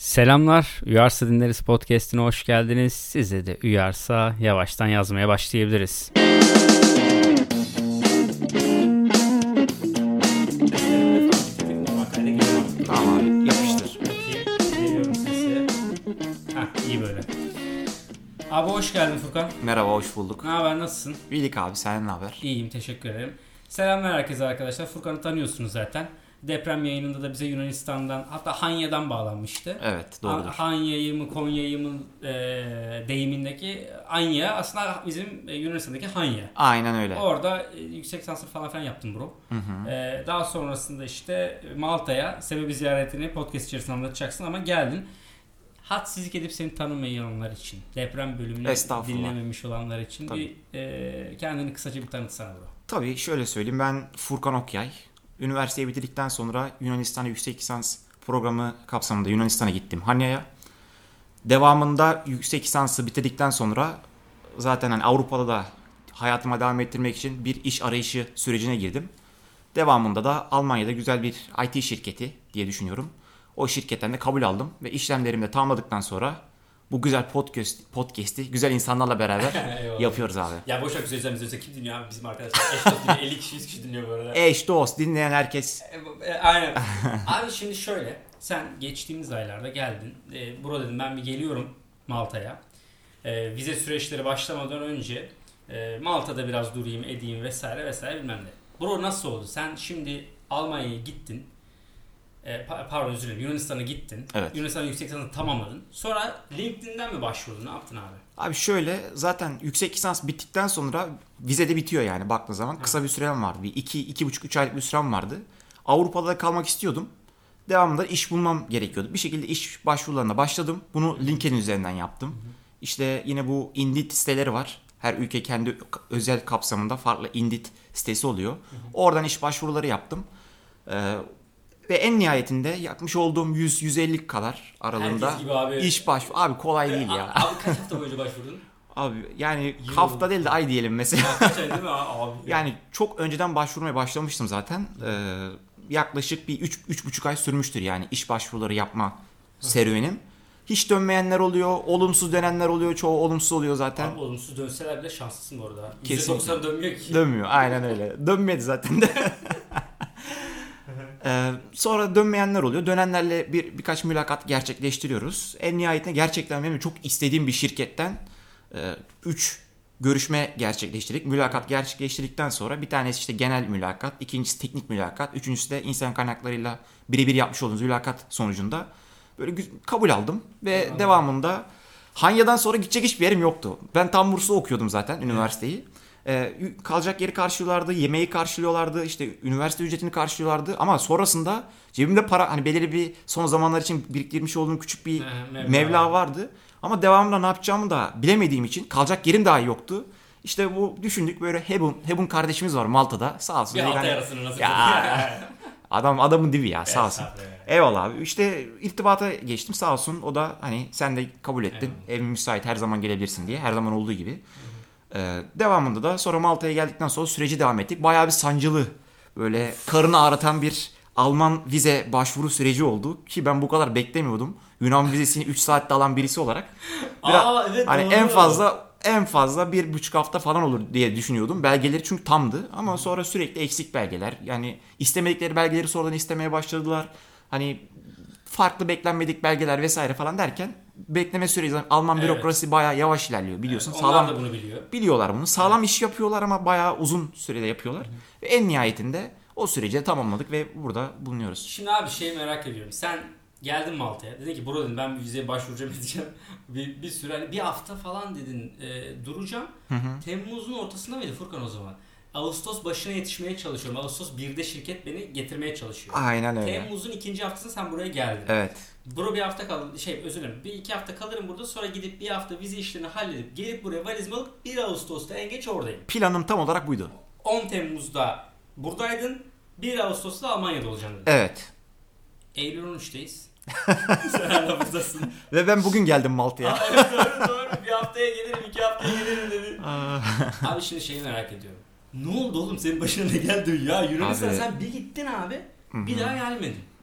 Selamlar, Uyarsa Dinleriz Podcast'ine hoş geldiniz. Size de uyarsa yavaştan yazmaya başlayabiliriz. Tamam, yapıştır. Geliyorum sesi. İyi böyle. Abi hoş geldin Furkan. Merhaba, hoş bulduk. Ne haber, nasılsın? İyilik abi, sen ne haber? İyiyim, teşekkür ederim. Selamlar herkese arkadaşlar. Furkan'ı tanıyorsunuz zaten. Deprem yayınında da bize Yunanistan'dan, hatta Hanya'dan bağlanmıştı. Evet, doğrudur. Hanya'yı mı Konya'yı mı deyimindeki Anya aslında bizim Yunanistan'daki Hanya. Aynen öyle. Orada yüksek lisans falan filan yaptım bro. Daha sonrasında işte Malta'ya sebebi ziyaretini podcast içerisinde anlatacaksın ama geldin. Hadsizlik edip seni tanımayanlar için, deprem bölümünü dinlememiş olanlar için kendini kısaca bir tanıtsana bro. Tabii, şöyle söyleyeyim, ben Furkan Okyay. Üniversiteyi bitirdikten sonra Yunanistan'a yüksek lisans programı kapsamında Yunanistan'a gittim, Hanya'ya. Devamında yüksek lisansı bitirdikten sonra zaten Avrupa'da da hayatıma devam ettirmek için bir iş arayışı sürecine girdim. Devamında da Almanya'da güzel bir IT şirketi diye düşünüyorum. O şirketten de kabul aldım ve işlemlerimi de tamamladıktan sonra bu güzel podcast'i güzel insanlarla beraber yapıyoruz abi. Ya boşver, güzel izlemizde kim dinliyor abi, bizim arkadaşlar? Eş dost dinliyor, 50 kişi 100 kişi dinliyor bu arada. Eş dost dinleyen herkes. Aynen. Abi şimdi şöyle, sen geçtiğimiz aylarda geldin. Bro dedim, ben bir geliyorum Malta'ya. Vize süreçleri başlamadan önce Malta'da biraz durayım edeyim vesaire vesaire bilmem ne. Bro nasıl oldu? Sen şimdi Almanya'ya gittin. Pardon, özür dilerim, Yunanistan'a gittin. Evet. Yunanistan'ın yüksek lisansını tamamladın. Sonra LinkedIn'den mi başvurdun? Ne yaptın abi? Abi şöyle, zaten yüksek lisans bittikten sonra vize de bitiyor yani baktığın zaman. Kısa bir sürem vardı. Bir 2,5-3 aylık bir sürem vardı. Avrupa'da kalmak istiyordum. Devamında iş bulmam gerekiyordu. Bir şekilde iş başvurularına başladım. Bunu LinkedIn üzerinden yaptım. İşte yine bu Indeed siteleri var. Her ülke kendi özel kapsamında farklı Indeed sitesi oluyor. Oradan iş başvuruları yaptım. Ve en nihayetinde yapmış olduğum 100-150 kadar aralığında iş başvuru. Abi kolay değil ya. Abi kaç hafta boyunca başvurdun? Abi yani hafta değil de ay diyelim mesela. Kaç ay değil mi abi? Yani çok önceden başvurmaya başlamıştım zaten. Yaklaşık bir 3,5 ay sürmüştür yani iş başvuruları yapma serüvenim. Hiç dönmeyenler oluyor, olumsuz dönenler oluyor, çoğu olumsuz oluyor zaten. Abi olumsuz dönseler bile şanslısın bu arada. Kesinlikle. %90 dönmüyor ki. Dönmüyor, aynen öyle. Dönmedi zaten de. Sonra dönmeyenler oluyor. Dönenlerle birkaç mülakat gerçekleştiriyoruz. En nihayetinde gerçekten benim çok istediğim bir şirketten 3 görüşme gerçekleştirdik. Mülakat gerçekleştirdikten sonra bir tanesi işte genel mülakat, ikincisi teknik mülakat, üçüncüsü de insan kaynaklarıyla birebir yapmış olduğumuz mülakat sonucunda böyle kabul aldım ve devamında Hanya'dan sonra gidecek hiçbir yerim yoktu. Ben tam Bursa'da okuyordum zaten üniversiteyi. Kalacak yeri karşılıyorlardı, yemeği karşılıyorlardı, işte üniversite ücretini karşılıyorlardı ama sonrasında cebimde para, hani belirli bir son zamanlar için biriktirmiş olduğum küçük bir meblağ vardı. Ama devamında ne yapacağımı da bilemediğim için kalacak yerim daha yoktu. İşte bu düşündük, böyle Hebun kardeşimiz var Malta'da, sağ olsun. Bir hafta yarısını nasıl adamın dibi ya, sağ olsun. Eyvallah abi. İşte irtibata geçtim, sağ olsun. O da hani sen de kabul ettin. Evim müsait, her zaman gelebilirsin diye. Her zaman olduğu gibi. Devamında da sonra Malta'ya geldikten sonra süreci devam ettik. Bayağı bir sancılı, böyle karını ağrıtan bir Alman vize başvuru süreci oldu ki ben bu kadar beklemiyordum. Yunan vizesini 3 saatte alan birisi olarak. Evet, hani doğru. en fazla 1,5 hafta falan olur diye düşünüyordum. Belgeleri çünkü tamdı ama sonra sürekli eksik belgeler. Yani istemedikleri belgeleri sonradan istemeye başladılar. Hani farklı beklenmedik belgeler vesaire falan derken bekleme süreci, Alman bürokrasi bayağı yavaş ilerliyor biliyorsun. Evet, onlar da bunu biliyor. Biliyorlar bunu. Sağlam iş yapıyorlar ama bayağı uzun sürede yapıyorlar. Ve en nihayetinde o süreci tamamladık ve burada bulunuyoruz. Şimdi abi merak ediyorum. Sen geldin Malta'ya. Dedin ki bro, dedim, ben bir vizeye başvuracağım edeceğim. bir süre, hani bir hafta falan dedin duracağım. Temmuz'un ortasında mıydı Furkan o zaman? Ağustos başına yetişmeye çalışıyorum. Ağustos 1'de şirket beni getirmeye çalışıyor. Aynen öyle. Temmuz'un 2. haftasında sen buraya geldin. Evet. Bro bir hafta kaldım. Özür dilerim. 1-2 hafta kalırım burada. Sonra gidip bir hafta vize işlerini halledip gelip buraya valizimi alıp 1 Ağustos'ta en geç oradayım. Planım tam olarak buydu. 10 Temmuz'da buradaydın. 1 Ağustos'ta Almanya'da olacaksın dedin. Evet. Eylül 13'teyiz. Sen hala buradasın. Ve ben bugün geldim Malta'ya. Evet, doğru. Bir haftaya gelirim, 2 haftaya gelirim dedi. Abi şimdi merak ediyorum. Ne oldu oğlum, senin başına ne geldi ya? Yunanistan abi, sen bir gittin abi. Bir daha gelmedin.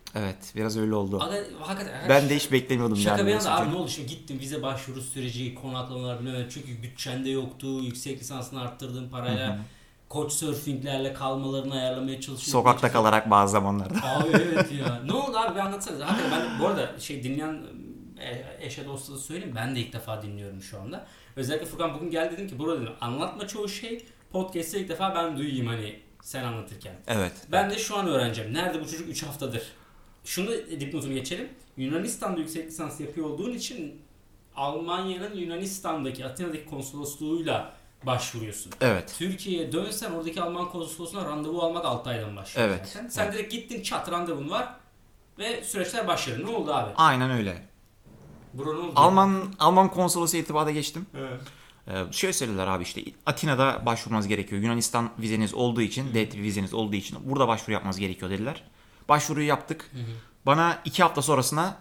Evet, biraz öyle oldu. Hakikaten. Ben de hiç beklemiyordum. Şaka bir yana çünkü. abi ne oldu şimdi gittim vize başvuru süreci, konaklamalar bilmem çünkü bütçende yoktu. Yüksek lisansını arttırdığın parayla Couchsurfing'lerle kalmalarını ayarlamaya çalışıyorsun. Sokakta kalarak bazı zamanlarda. Abi evet ya. Ne oldu abi bir anlatsanıza. Hakikaten ben bu arada dinleyen eşe dosta da söyleyeyim. Ben de ilk defa dinliyorum şu anda. Özellikle Furkan bugün gel dedim ki burada dedim anlatma çoğu şey podcast'te ilk defa ben duyayım hani sen anlatırken. Evet. Ben de şu an öğreneceğim. Nerede bu çocuk 3 haftadır? Şunu da dipnotunu geçelim. Yunanistan'da yüksek lisans yapıyor olduğun için Almanya'nın Yunanistan'daki Atina'daki konsolosluğuyla başvuruyorsun. Evet. Türkiye'ye dönsen oradaki Alman konsolosluğuna randevu almak 6 aydan başlıyor. Evet. Zaten. Sen direkt gittin çat randevun var ve süreçler başladı. Ne oldu abi? Aynen öyle. Bro ne oldu? Alman konsolosu irtibata geçtim. Evet. Şöyle söylediler abi işte Atina'da başvurmanız gerekiyor. Yunanistan vizeniz olduğu için, D tipi vizeniz olduğu için burada başvuru yapmanız gerekiyor dediler. Başvuruyu yaptık. Bana 2 hafta sonrasına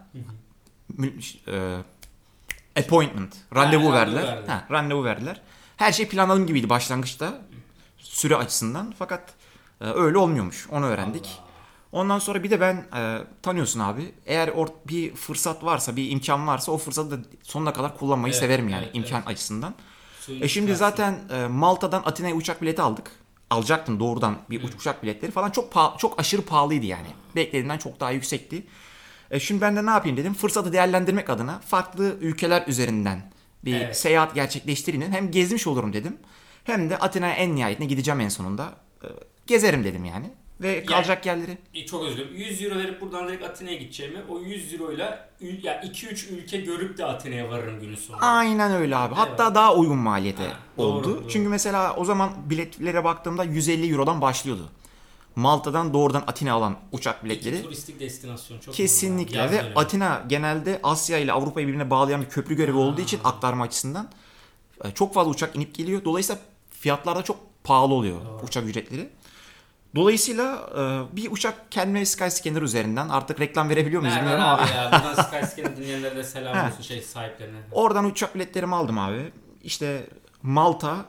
appointment, randevu verdiler. Randevu verdiler. Her şey planladığım gibiydi başlangıçta süre açısından. Fakat öyle olmuyormuş. Onu öğrendik. Allah. Ondan sonra bir de ben tanıyorsun abi. Eğer bir fırsat varsa, bir imkan varsa o fırsatı da sonuna kadar kullanmayı severim yani imkan açısından. Şimdi zaten Malta'dan Atina'ya uçak bileti aldık. Alacaktım doğrudan bir uçak biletleri falan çok aşırı pahalıydı yani. Beklediğimden çok daha yüksekti. Şimdi ben de ne yapayım dedim. Fırsatı değerlendirmek adına farklı ülkeler üzerinden bir seyahat gerçekleştireyim. Hem gezmiş olurum dedim. Hem de Atina'ya en nihayetinde gideceğim en sonunda. Gezerim dedim yani. Ve kalacak yerleri. Çok özür dilerim. 100 euro verip buradan direkt Atina'ya gideceğimi o 100 euroyla 2-3 ülke görüp de Atina'ya varırım günün sonunda. Aynen öyle abi. Hatta evet. daha uygun maliyete oldu. Doğru. Çünkü mesela o zaman biletlere baktığımda 150 eurodan başlıyordu. Malta'dan doğrudan Atina alan uçak biletleri. İki turistik destinasyon çok kesinlikle normal. Ve Atina genelde Asya ile Avrupa'yı birbirine bağlayan bir köprü görevi olduğu için aktarma açısından çok fazla uçak inip geliyor. Dolayısıyla fiyatlar da çok pahalı oluyor uçak ücretleri. Dolayısıyla bir uçak kendime Skyscanner üzerinden artık reklam verebiliyor muyuz bilmiyorum ama. Abi ya buradan Skyscanner dinleyenlere de selam olsun sahiplerine. Oradan uçak biletlerimi aldım abi. İşte Malta,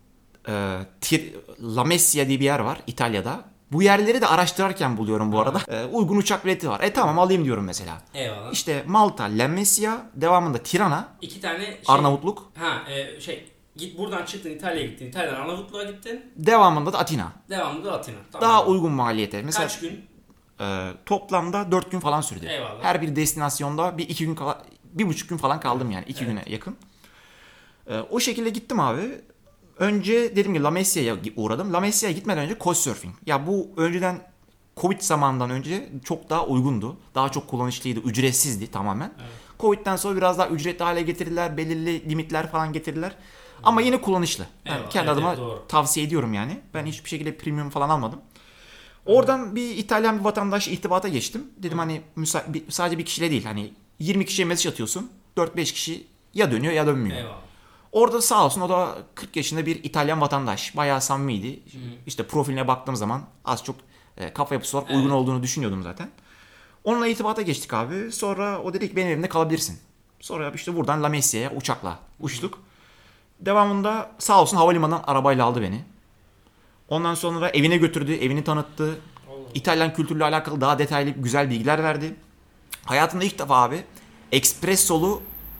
Lamezia diye bir yer var İtalya'da. Bu yerleri de araştırırken buluyorum bu arada. Uygun uçak bileti var. Tamam alayım diyorum mesela. Eyvallah. İşte Malta, Lamezia, devamında Tirana. 2 tane Arnavutluk. Git buradan çıktın İtalya'ya gittin. İtalya'dan Arnavutluğa gittin. Devamında da Atina. Devamında da Atina. Tamam. Daha uygun maliyete. Mesela, kaç gün? Toplamda 4 gün falan sürdü. Eyvallah. Her bir destinasyonda 1,5 gün falan kaldım yani. 2 güne yakın. O şekilde gittim abi. Önce dedim ki Lamezia'ya uğradım. Lamezia'ya gitmeden önce Couchsurfing. Ya bu önceden Covid zamanından önce çok daha uygundu. Daha çok kullanışlıydı. Ücretsizdi tamamen. Evet. Covid'den sonra biraz daha ücretli hale getirdiler. Belirli limitler falan getirdiler. Ama yine kullanışlı. Yani kendi adıma tavsiye ediyorum yani. Ben hiçbir şekilde premium falan almadım. Oradan bir İtalyan bir vatandaş irtibata geçtim. Dedim hani sadece bir kişiyle değil. Hani 20 kişiye mesaj atıyorsun. 4-5 kişi ya dönüyor ya dönmüyor. Eyvallah. Orada sağ olsun o da 40 yaşında bir İtalyan vatandaş. Bayağı samimiydi. İşte profiline baktığım zaman az çok kafa yapısı olarak uygun olduğunu düşünüyordum zaten. Onunla irtibata geçtik abi. Sonra o dedi ki benim evimde kalabilirsin. Sonra işte buradan Lamezia'ya uçakla uçtuk. Devamında sağ olsun havalimanından arabayla aldı beni. Ondan sonra evine götürdü, evini tanıttı. İtalyan kültürüyle alakalı daha detaylı güzel bilgiler verdi. Hayatımda ilk defa abi espressolu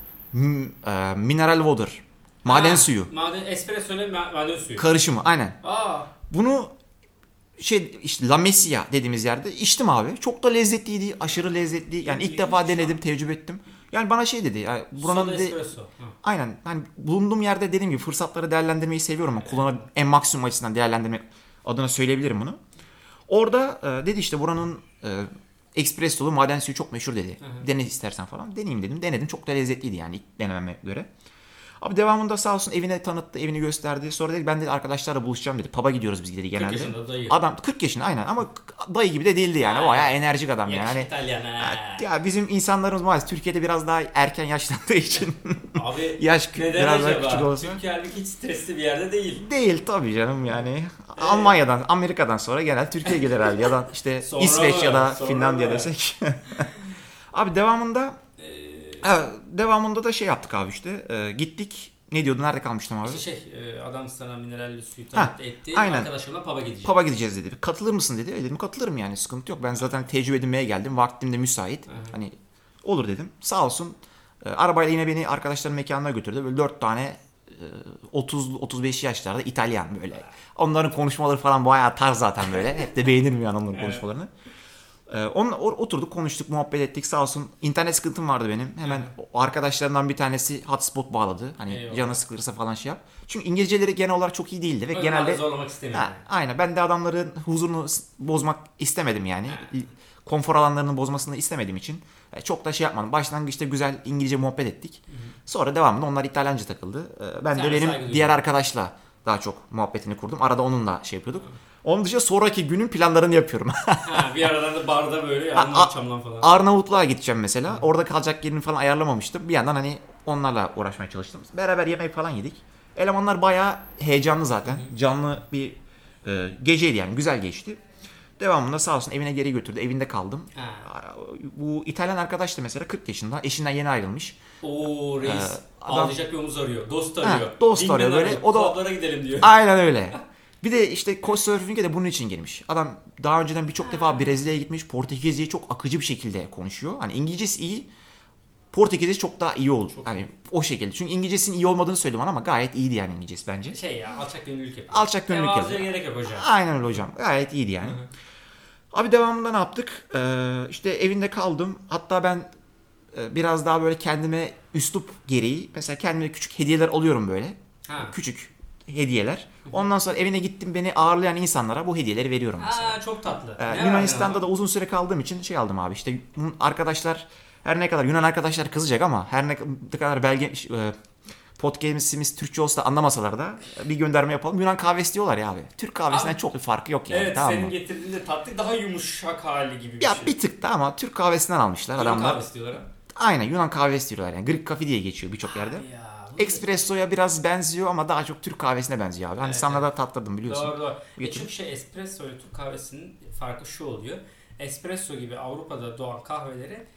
mineral water. Maden suyu. Espresso ile maden suyu. Karışımı aynen. Bunu işte Lamezia dediğimiz yerde içtim abi. Çok da lezzetliydi. Aşırı lezzetli. Yani ilk defa denedim, tecrübe ettim. Yani bana dedi. Yani buranın espresso. Aynen. Hani bulunduğum yerde dediğim gibi fırsatları değerlendirmeyi seviyorum ama en maksimum açısından değerlendirmek adına söyleyebilirim bunu. Orada dedi işte buranın espressolu maden suyu çok meşhur dedi. Dene istersen falan. Deneyeyim dedim. Denedim. Çok da lezzetliydi yani ilk denememe göre. Abi devamında sağ olsun evine tanıttı, evini gösterdi. Sonra dedi ben de arkadaşlarla buluşacağım dedi. Pub'a gidiyoruz biz dedi genelde. 40 yaşında dayı. Adam 40 yaşında aynen ama dayı gibi de değildi yani. Bayağı enerjik adam yani. İtalyan ya bizim insanlarımız maalesef Türkiye'de biraz daha erken yaşlandığı için. Abi yaş biraz daha küçük olsa. Türkiye halbuki hiç stresli bir yerde değil. Değil tabii canım yani. Almanya'dan, Amerika'dan sonra genel Türkiye gelir herhalde. Ya da işte İsveç ya da Finlandiya desek. Abi devamında da şey yaptık abi işte. Gittik. Ne diyordun? Nerede kalmıştım abi? İşte adam sana mineralli suyu taahhüt etti. Aynen. Arkadaşımla pub'a gideceğiz. Pub'a gideceğiz dedi. Katılır mısın dedi. Dedim katılırım yani, sıkıntı yok. Ben zaten tecrübe edinmeye geldim. Vaktim de müsait. Hani olur dedim. Sağ olsun. Arabayla yine beni arkadaşların mekanına götürdü. Böyle 4 tane 30-35 yaşlarda İtalyan böyle. Onların konuşmaları falan bayağı tarz zaten böyle. Hep de beğenirim yani onların konuşmalarını. Onunla oturduk, konuştuk, muhabbet ettik. Sağ olsun. İnternet sıkıntım vardı benim. Hemen arkadaşlarımdan bir tanesi hotspot bağladı. Hani Eyvallah. canı sıkılırsa falan şey yap. Çünkü İngilizceleri genel olarak çok iyi değildi ve genelde zorlamak istemiyorum. aynen, ben de adamların huzurunu bozmak istemedim yani. Konfor alanlarını bozmasını istemediğim için çok da şey yapmadım. Başlangıçta güzel İngilizce muhabbet ettik. Sonra devamında onlar İtalyanca takıldı. Ben de benim diğer arkadaşla daha çok muhabbetini kurdum. Arada onunla şey yapıyorduk. Onun dışında sonraki günün planlarını yapıyorum. Bir aradan da barda böyle anlatacağım falan. Arnavutluğa gideceğim mesela. Orada kalacak yerini falan ayarlamamıştım. Bir yandan hani onlarla uğraşmaya çalıştım. Beraber yemek falan yedik. Elemanlar bayağı heyecanlı zaten. Canlı bir geceydi yani. Güzel geçti. Devamında sağ olsun evine geri götürdü. Evinde kaldım. Bu İtalyan arkadaş da mesela 40 yaşında. Eşinden yeni ayrılmış. Oo reis. Ağlayacak bir omuz arıyor. Dost arıyor. Dost arıyor böyle. O da klublara gidelim diyor. Aynen öyle. Bir de işte Couchsurfing'e de bunun için girmiş. Adam daha önceden birçok defa Brezilya'ya gitmiş. Portekizceyi çok akıcı bir şekilde konuşuyor. Hani İngilizcesi iyi. Portekizcesi çok daha iyi oldu. Hani o şekilde. Çünkü İngilizcesinin iyi olmadığını söyledi bana ama gayet iyiydi yani İngilizcesi bence. Alçak gönüllülük yapıyor. Alçak gönüllülük yapıyor. gerek yok hocam. Aynen öyle hocam. Gayet iyiydi yani. Abi devamında ne yaptık? İşte evinde kaldım. Hatta ben biraz daha böyle kendime üslup gereği mesela kendime küçük hediyeler alıyorum böyle. Küçük hediyeler. Ondan sonra evine gittim, beni ağırlayan insanlara bu hediyeleri veriyorum mesela. Çok tatlı. Yunanistan'da da uzun süre kaldığım için şey aldım abi, işte arkadaşlar, her ne kadar Yunan arkadaşlar kızacak ama her ne kadar podcast'imiz Türkçe olsa da anlamasalar da bir gönderme yapalım. Yunan kahvesi diyorlar ya abi. Türk kahvesinden çok bir farkı yok yani. Evet, tamam senin mı? getirdiğinde tatlı daha yumuşak hali gibi bir ya şey. Bir tık da ama Türk kahvesinden almışlar Yunan adamlar. kahvesi diyorlar ha. Aynen, Yunan kahvesi diyorlar yani. Greek coffee diye geçiyor birçok yerde. Espresso'ya biraz benziyor ama daha çok Türk kahvesine benziyor abi. Hani sana da tattırdım biliyorsun. Doğru. Çünkü espresso ile Türk kahvesinin farkı şu oluyor. Espresso gibi Avrupa'da doğan kahveleri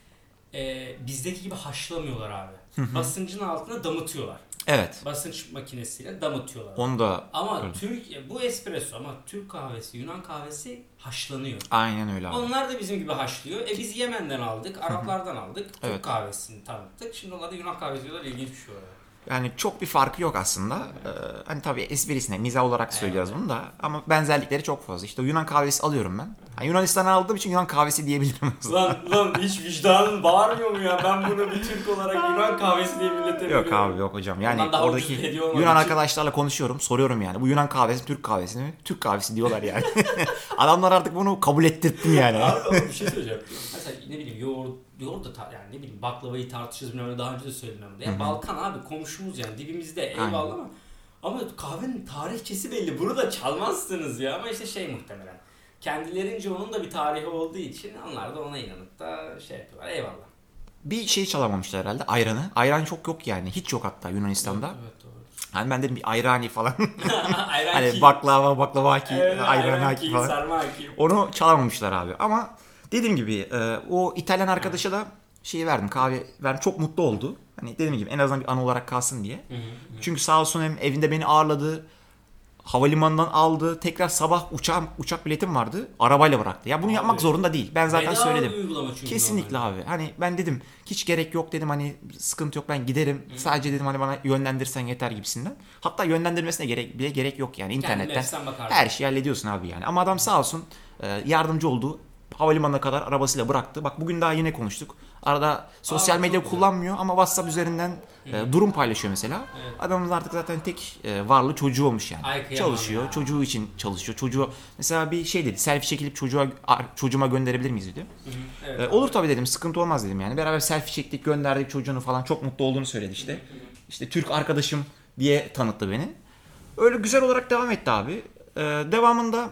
bizdeki gibi haşlamıyorlar abi. Basıncın altına damıtıyorlar. Evet. Basınç makinesiyle damıtıyorlar. Onu da ama bu espresso ama Türk kahvesi, Yunan kahvesi haşlanıyor. Aynen öyle abi. Onlar da bizim gibi haşlıyor. Biz Yemen'den aldık, Araplardan aldık. Türk kahvesini tanıttık. Şimdi onlar da Yunan kahvesi diyorlar. İlginç bir şey var. Yani çok bir farkı yok aslında. Hani tabii esprisine, mizah olarak söylüyoruz bunu da. Ama benzerlikleri çok fazla. İşte Yunan kahvesi alıyorum ben. Yani Yunanistan'dan aldığım için Yunan kahvesi diyebilirim. Lan hiç vicdanın bağırmıyor mu ya? Ben bunu bir Türk olarak Yunan kahvesi diye milletemiyorum. Yok abi, yok hocam. Yani oradaki Yunan arkadaşlarla konuşuyorum. Soruyorum yani. Bu Yunan kahvesi Türk kahvesi mi? Türk kahvesi diyorlar yani. Adamlar artık bunu kabul ettirttim yani. Abi bir şey söyleyeceğim. Mesela ne bileyim yoğurt da yani ne bileyim baklavayı tartışırız bilmem, daha önce de söyledim ama. Ya Balkan abi komşumuz yani dibimizde, eyvallah ama kahvenin tarihçesi belli. Bunu da çalmazsınız ya, ama işte muhtemelen. Kendilerince onun da bir tarihi olduğu için onlar da ona inanıp da şey yapıyorlar. Eyvallah. Bir şey çalamamışlar herhalde, ayranı. Ayran çok yok yani. Hiç yok hatta Yunanistan'da. Evet doğru. Hani ben dedim bir ayrani falan. Ayran hani baklava haki, ayran haki falan. Sarma haki. Onu çalamamışlar abi. Ama dediğim gibi o İtalyan arkadaşa da kahve verdim. Çok mutlu oldu. Hani dediğim gibi en azından bir an olarak kalsın diye. Çünkü sağ olsun hem evinde beni ağırladı. Havalimanından aldı. Tekrar sabah uçak biletim vardı. Arabayla bıraktı. Ya bunu yapmak zorunda değil. Ben zaten söyledim. Kesinlikle abi. Hani ben dedim hiç gerek yok dedim, hani sıkıntı yok, ben giderim. Sadece dedim hani bana yönlendirsen yeter gibisinden. Hatta yönlendirmesine gerek yok yani, internetten. Her şeyi hallediyorsun abi yani. Ama adam sağ olsun yardımcı oldu. Havalimanına kadar arabasıyla bıraktı. Bak bugün daha yine konuştuk. Arada sosyal medya kullanmıyor ama WhatsApp üzerinden durum paylaşıyor mesela. Evet. Adamın artık zaten tek varlığı çocuğu olmuş yani. Çalışıyor. Ya. Çocuğu için çalışıyor. Çocuğu mesela bir şey dedi. Selfie çekilip çocuğuma gönderebilir miyiz dedi. Evet, olur tabii dedim. Sıkıntı olmaz dedim yani. Beraber selfie çektik, gönderdik çocuğunu falan. Çok mutlu olduğunu söyledi işte. İşte Türk arkadaşım diye tanıttı beni. Öyle güzel olarak devam etti abi. Devamında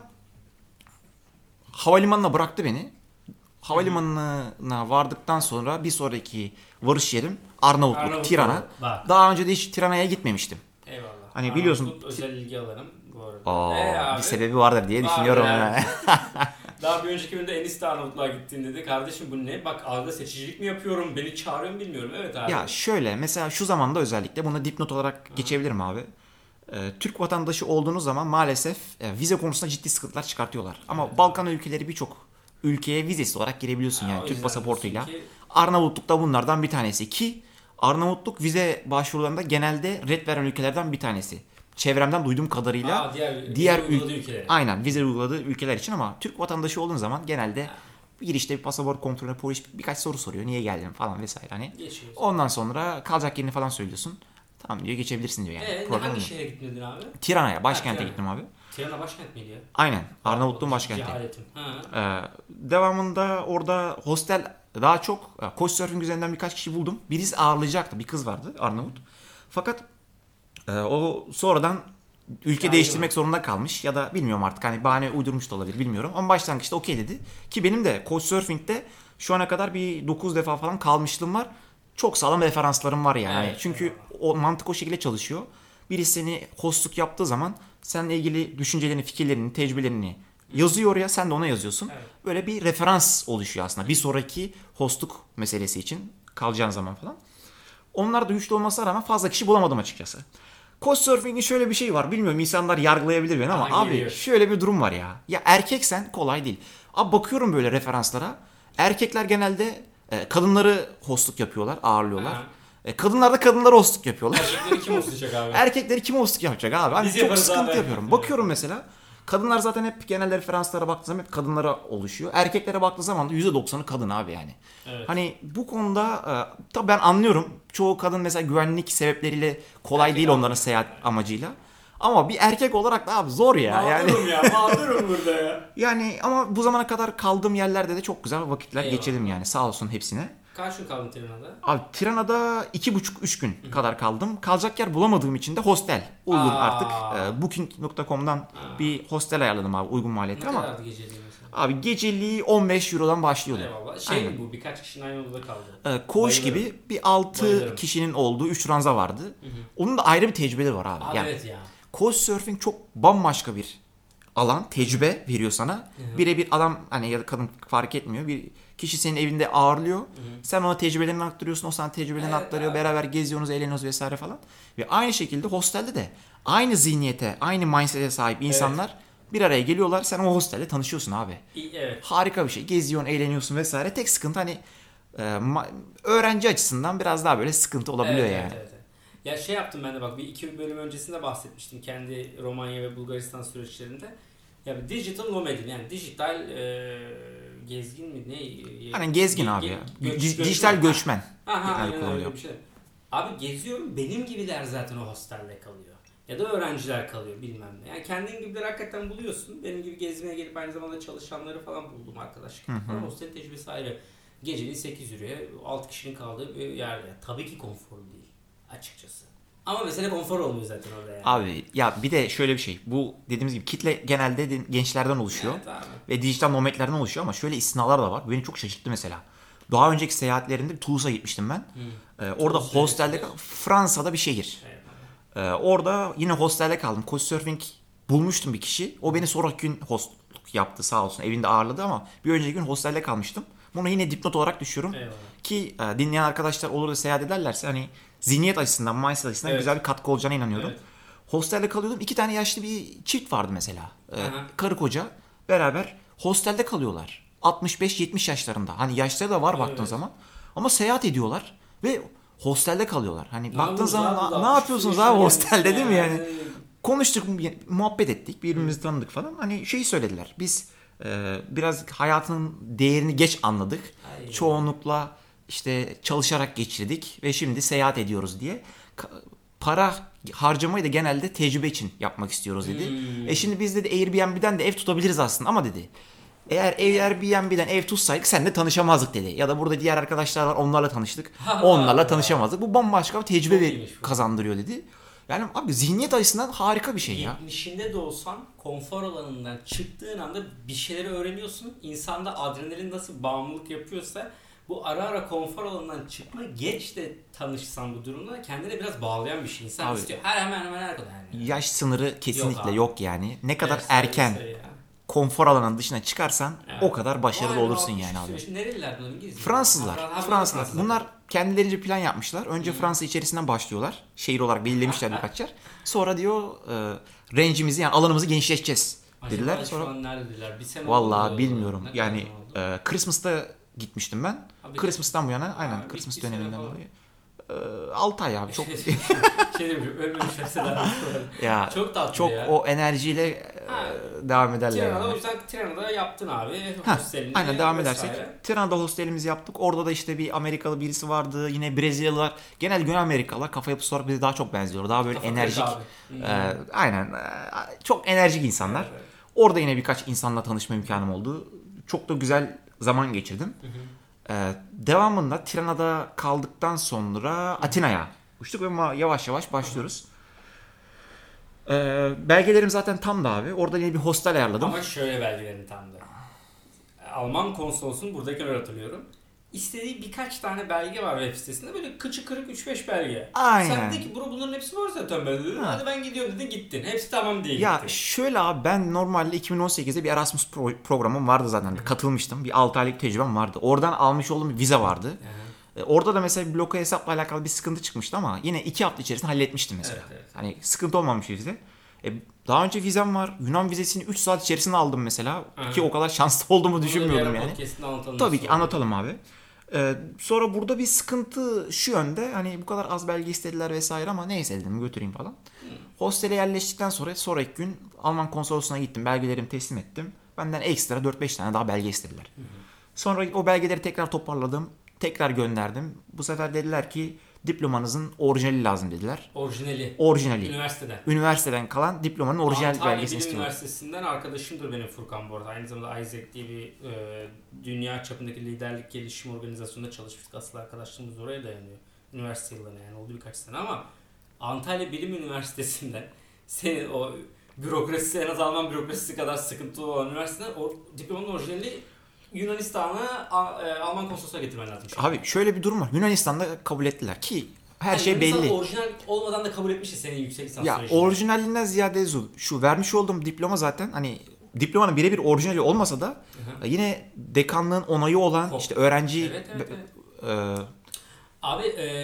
havalimanına bıraktı beni. Havalimanına vardıktan sonra bir sonraki varış yerim Arnavutluk, Tirana. Daha önce de hiç Tirana'ya gitmemiştim. Eyvallah. Hani biliyorsun özel ilgi alanım bu arada. bir sebebi vardır diye düşünüyorum yani. Daha bir önceki bölümde Enis de Arnavutluğa gittin dedi. Kardeşim bu ne? Bak algıda seçicilik mi yapıyorum? Beni çağırıyor mu bilmiyorum. Evet abi. Ya şöyle mesela şu zamanda özellikle buna dipnot olarak geçebilirim abi. Türk vatandaşı olduğunuz zaman maalesef vize konusunda ciddi sıkıntılar çıkartıyorlar. Ama Evet. Balkan ülkeleri birçok ülkeye vizesiz olarak girebiliyorsun Ha, yani o Türk yüzden pasaportuyla. diyorsun ki- Arnavutluk da bunlardan bir tanesi ki Arnavutluk vize başvurularında genelde red veren ülkelerden bir tanesi. Çevremden duyduğum kadarıyla Aa, diğer diğer uyguladığı ülkelere. aynen vize uyguladığı ülkeler için ama Türk vatandaşı olduğun zaman genelde bir girişte bir pasaport kontrolü polis birkaç soru soruyor. Niye geldin falan vesaire hani. Geçiyoruz. Ondan sonra kalacak yerini falan söylüyorsun. Tamam diyor geçebilirsin diyor yani. Problem Hangi yok. şehre gitmedin abi? Tirana'ya, başkente Tirana. gittim abi. Tirana başkent miydi ya? Aynen. Arnavutluğun başkenti. Cehaletim. Ha. Devamında orada hostel daha çok Couchsurfing üzerinden birkaç kişi buldum. Birisi ağırlayacaktı. Bir kız vardı Arnavut. Fakat o sonradan ülke Yani değiştirmek zorunda kalmış ya da bilmiyorum artık hani bahane uydurmuş da olabilir bilmiyorum. Ama başlangıçta okey dedi. Ki benim de Couchsurfing'de şu ana kadar bir 9 defa falan kalmışlığım var. Çok sağlam referanslarım var yani. Evet, Çünkü o mantık o şekilde çalışıyor. Birisi seni hostluk yaptığı zaman seninle ilgili düşüncelerini, fikirlerini, tecrübelerini yazıyor oraya, sen de ona yazıyorsun. Evet. Böyle bir referans oluşuyor aslında. Bir sonraki hostluk meselesi için kalacağın zaman falan. Onlar da güçlü olmasına rağmen fazla kişi bulamadım açıkçası. Couchsurfing'in şöyle bir şey var. Bilmiyorum insanlar yargılayabilir beni ama Aha, abi geliyor. şöyle bir durum var ya. Ya erkeksen kolay değil. Abi bakıyorum böyle referanslara. Erkekler genelde kadınları hostluk yapıyorlar, ağırlıyorlar. Aha. Kadınlar da kadınlara hostluk yapıyorlar. Erkekleri kim olacak abi? Erkekleri kim hostluk yapacak abi? Hani Biz çok yaparız sıkıntı abi. yapıyorum. Bakıyorum mesela. Kadınlar zaten hep genelde referanslara baktığı zaman hep kadınlara oluşuyor. Erkeklere baktığı zaman da %90'ı kadın abi yani. Evet. Hani bu konuda tabii ben anlıyorum. Çoğu kadın mesela güvenlik sebepleriyle kolay Erkek değil onların seyahat amacıyla. Ama bir erkek olarak da abi zor ya. Yani Mağdurum ya. Mağdurum burada ya. yani ama bu zamana kadar kaldığım yerlerde de çok güzel vakitler Eyvallah. geçirdim yani. Sağ olsun hepsine. Kaç gün kaldın Tirana'da? Abi Tirana'da 2,5-3 gün kadar kaldım. Kalacak yer bulamadığım için de hostel. Uygun Aa. artık. Booking.com'dan bir hostel ayarladım abi uygun Ne maliyetli ama. kadardı geceliği mesela? Abi geceliği 15 Euro'dan başlıyordu. Eyvallah. Şey Aynen. mi bu? Birkaç kişinin aynı odada kaldı. Koğuş Bayılırım. gibi bir 6 Bayılırım. kişinin olduğu 3 ranza vardı. Onun da ayrı bir tecrübeleri var abi. Abi Yani evet ya. Couchsurfing çok bambaşka bir alan, tecrübe veriyor sana. Birebir adam hani ya da kadın fark etmiyor. Bir kişi senin evinde ağırlıyor. Sen ona tecrübelerini aktarıyorsun, o sana tecrübelerini Evet aktarıyor. abi. Beraber geziyorsunuz, eğleniyorsunuz vesaire falan. Ve aynı şekilde hostelde de aynı zihniyete, aynı mindset'e sahip insanlar bir araya geliyorlar. Sen o hostelde tanışıyorsun abi. Evet. Harika bir şey. Geziyorsun, eğleniyorsun vesaire. Tek sıkıntı hani öğrenci açısından biraz daha böyle sıkıntı olabiliyor Evet, yani. evet. Ya şey yaptım ben de bak bir iki bölüm öncesinde bahsetmiştim kendi Romanya ve Bulgaristan süreçlerinde. Ya bir digital nomad'im yani dijital gezgin mi ne? Hani gezgin abi ya. Dijital göçmen. göçmen. Aha, Yani aynen öyle kullanıyor. bir şey. Abi geziyorum benim gibiler zaten o hostelde kalıyor. Ya da öğrenciler kalıyor bilmem ne. Yani kendin gibileri hakikaten buluyorsun. Benim gibi gezmeye gelip aynı zamanda çalışanları falan buldum arkadaşlık. Falan hostel tecrübesi ayrı. Geceliği 8 euroya 6 kişinin kaldığı bir yerde. Tabii ki konforlu değil açıkçası. Ama mesele konfor olmuyor zaten orada yani. Abi ya bir de şöyle bir şey. Bu dediğimiz gibi kitle genelde gençlerden oluşuyor. Evet abi. Ve dijital nomadlerden oluşuyor ama şöyle istisnalar da var. Bu beni çok şaşırttı mesela. Daha önceki seyahatlerimde Toulouse'a gitmiştim ben. Orada Toulouse hostelde neresi? Fransa'da bir şehir. Evet abi. Orada yine hostelde kaldım. Couchsurfing bulmuştum bir kişi. O beni sonraki gün hostluk yaptı sağ olsun. Evinde ağırladı ama bir önceki gün hostelde kalmıştım. Bunu yine dipnot olarak düşüyorum. Eyvallah. Ki dinleyen arkadaşlar olur da seyahat ederlerse hani zihniyet açısından, mindset açısından Evet. güzel bir katkı olacağına inanıyorum. Evet. Hostelde kalıyordum. 2 tane yaşlı bir çift vardı mesela. Aha. Karı koca beraber hostelde kalıyorlar. 65-70 yaşlarında. Hani yaşları da var baktığın Evet. zaman. Ama seyahat ediyorlar ve hostelde kalıyorlar. Hani baktığın yapıyorsunuz zaman abi? ne yapıyorsunuz Yaşına abi hostelde gelmişsin değil mi yani? yani. Konuştuk, muhabbet ettik, birbirimizi tanıdık falan. Hani şeyi söylediler. Biz biraz hayatın değerini geç anladık. Ay. Çoğunlukla işte çalışarak geçirdik ve şimdi seyahat ediyoruz diye. Para harcamayı da genelde tecrübe için yapmak istiyoruz dedi. Şimdi biz dedi Airbnb'den de ev tutabiliriz aslında ama dedi. Eğer Airbnb'den ev tutsaydık seninle tanışamazdık dedi. Ya da burada diğer arkadaşlar var onlarla tanıştık. Onlarla tanışamazdık. Bu bambaşka bir tecrübe Çok iyiymiş bu. kazandırıyor dedi. Yani abi zihniyet açısından harika bir şey ya. 70'inde de olsan konfor alanından çıktığın anda bir şeyleri öğreniyorsun. İnsanda adrenalin nasıl bağımlılık yapıyorsa bu ara ara konfor alanından çıkma geç de tanışsan bu durumda kendine biraz bağlayan bir şey. İnsan Abi, istiyor. Hemen her kadar yani. Yaş sınırı kesinlikle abi. yok yani. Ne kadar Yaşlar erken ise ya. konfor alanının dışına çıkarsan Evet. o kadar başarılı Vay be, olursun 60 yani abi. süreç. Nereliler bunlar, İngiliz mi? Fransızlar. Fransızlar. Fransızlar. Bunlar kendilerince plan yapmışlar. Önce Fransa içerisinden başlıyorlar. Şehir olarak belirlemişler birkaç yer. Sonra diyor range'imizi yani alanımızı genişleteceğiz dediler. Acaba Sonra şu an neredeler? Bir sene vallahi oldu. bilmiyorum. Ne kadar Yani oldu? Christmas'ta gitmiştim ben. Abi, Christmas'tan bu yana aynen Ha, Christmas bir sene döneminden falan. dolayı. 6 ay abi çok şey demişim, ölmemiş mesela. ya Çok tatlı çok ya. o enerjiyle devam ederler. Tirana'da, Yani. o yüzden Tirana'da yaptın abi. Ha, Hostelini aynen devam vesaire. edersek. Tirana'da hostelimizi yaptık. Orada da işte bir Amerikalı birisi vardı. Yine Brezilyalılar. Genel Güney Amerikalılar kafa yapısı olarak bize daha çok benziyor. Daha böyle Kafa enerjik. kırık abi. Aynen. Çok enerjik insanlar. Evet. Orada yine birkaç insanla tanışma imkanım oldu. Çok da güzel zaman geçirdim. Devamında Tirana'da kaldıktan sonra Atina'ya uçtuk ve yavaş yavaş başlıyoruz. Belgelerim zaten tam da abi. Orada yine bir hostel ayarladım. Ama şöyle belgelerini tam da. Alman konsolosunun buradayken öyle hatırlıyorum. İstediği birkaç tane belge var web sitesinde. Böyle kıçı kırık 3-5 belge. Aynen. Sen dedin ki bunların hepsi var zaten ben dedim. Hadi ben gidiyorum dedin, gittin. Hepsi tamam diye Ya gittin. şöyle abi ben normalde 2018'de bir Erasmus programım vardı zaten. Katılmıştım. Bir 6 aylık tecrübem vardı. Oradan almış olduğum bir vize vardı. Orada da mesela bir bloka hesapla alakalı bir sıkıntı çıkmıştı ama yine 2 hafta içerisinde halletmiştim mesela. Evet. Hani sıkıntı olmamış vize. Daha önce vizem var. Yunan vizesini 3 saat içerisinde aldım mesela. Ki o kadar şanslı olduğumu düşünmüyordum yani. Tabii ki anlatalım abi. Sonra burada bir sıkıntı şu yönde. Hani bu kadar az belge istediler vesaire ama neyse dedim götüreyim falan. Hostele yerleştikten sonra sonraki gün Alman konsolosluğuna gittim. Belgelerimi teslim ettim. Benden ekstra 4-5 tane daha belge istediler. Sonra o belgeleri tekrar toparladım. Tekrar gönderdim. Bu sefer dediler ki diplomanızın orijinali lazım dediler. Orijinali. Üniversiteden kalan diplomanın orijinal belgesini istiyorlar. Üniversitesi'nden arkadaşımdır benim Furkan bu arada. Aynı zamanda Isaac diye bir dünya çapındaki liderlik gelişim organizasyonunda çalışmıştık. Asıl arkadaşlığımız oraya dayanıyor. Üniversite yıllarına yani oldu birkaç sene ama Antalya Bilim Üniversitesi'nden senin o bürokrasisi en az Alman bürokrasisi kadar sıkıntılı olan üniversiteden o diplomanın orijinali Yunanistan'a Alman konsolosluğuna getirmen lazım. Abi şöyle bir durum var. Yunanistan'da kabul ettiler ki her şey belli. Orijinal olmadan da kabul etmişti senin yüksek lisans ya sürecinde. orijinalinden ziyade şu vermiş olduğum diploma zaten hani diplomanın birebir orijinali olmasa da yine dekanlığın onayı olan işte öğrenci Evet. Abi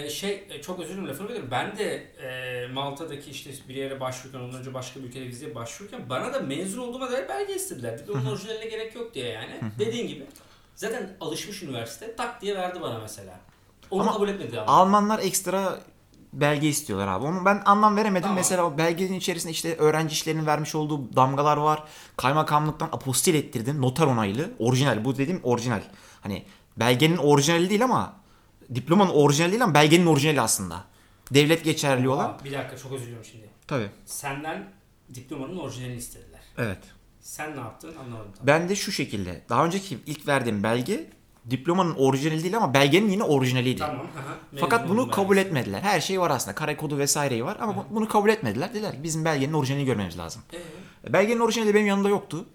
çok özür dilerim lafını bölüyorum. Ben de Malta'daki işte bir yere başvururken, ondan önce başka bir ülkede vizeye başvururken bana da mezun olduğuma dair belge istediler. Diplomanın orijinaline gerek yok diye yani. Dediğin gibi. Zaten alışmış üniversite tak diye verdi bana mesela. Onu ama kabul etmedi ama. Almanlar ekstra belge istiyorlar abi. Onu ben anlam veremedim. Tamam. Mesela o belgenin içerisinde işte öğrenci işlerinin vermiş olduğu damgalar var. Kaymakamlıktan apostil ettirdim. Noter onaylı. Orijinal. Bu dediğim orijinal. Hani belgenin orijinali değil ama diplomanın orijinali değil ama belgenin orijinali aslında. Devlet geçerli olan. Bir dakika çok özür diliyorum şimdi. Tabii. Senden diplomanın orijinalini istediler. Evet. Sen ne yaptın anlamadım. Ben de şu şekilde. Daha önceki ilk verdiğim belge diplomanın orijinali değil ama belgenin yine orijinaliydi. Tamam. Fakat bunu kabul etmediler. Her şey var aslında. Kare kodu vesaireyi var ama bunu kabul etmediler. Dediler ki bizim belgenin orijinalini görmemiz lazım. Belgenin orijinali benim yanımda yoktu.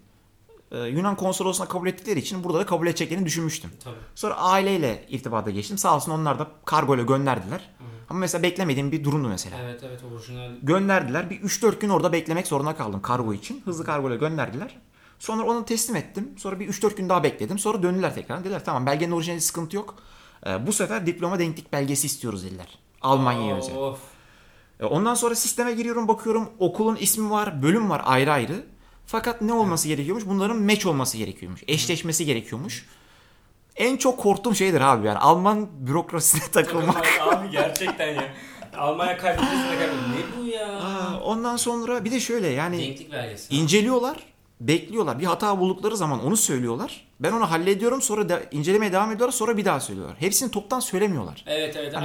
Yunan konsolosluğuna kabul ettikleri için burada da kabul edeceklerini düşünmüştüm. Tabii. Sonra aileyle irtibata geçtim. Sağ olsun onlar da kargoyla gönderdiler. Ama mesela beklemediğim bir durumdu mesela. Evet orijinal. Gönderdiler. Bir 3-4 gün orada beklemek zorunda kaldım kargo için. Hızlı kargoyla gönderdiler. Sonra onu teslim ettim. Sonra bir 3-4 gün daha bekledim. Sonra döndüler tekrar. Dediler tamam belgenin orijinali sıkıntı yok. Bu sefer diploma denklik belgesi istiyoruz dediler. Almanya'ya özel. Ondan sonra sisteme giriyorum bakıyorum. Okulun ismi var, bölüm var ayrı ayrı. Fakat ne olması gerekiyormuş? Bunların match olması gerekiyormuş. Eşleşmesi gerekiyormuş. En çok korktuğum şeydir abi yani. Alman bürokrasisine takılmak. Abi gerçekten ya. Almanya kaybetmesine kaybetmesine. Ne bu ya? Ondan sonra bir de şöyle yani denklik belgesi. inceliyorlar, bekliyorlar. Bir hata buldukları zaman onu söylüyorlar. Ben onu hallediyorum sonra incelemeye devam ediyorlar sonra bir daha söylüyorlar. Hepsini toptan söylemiyorlar. Evet hani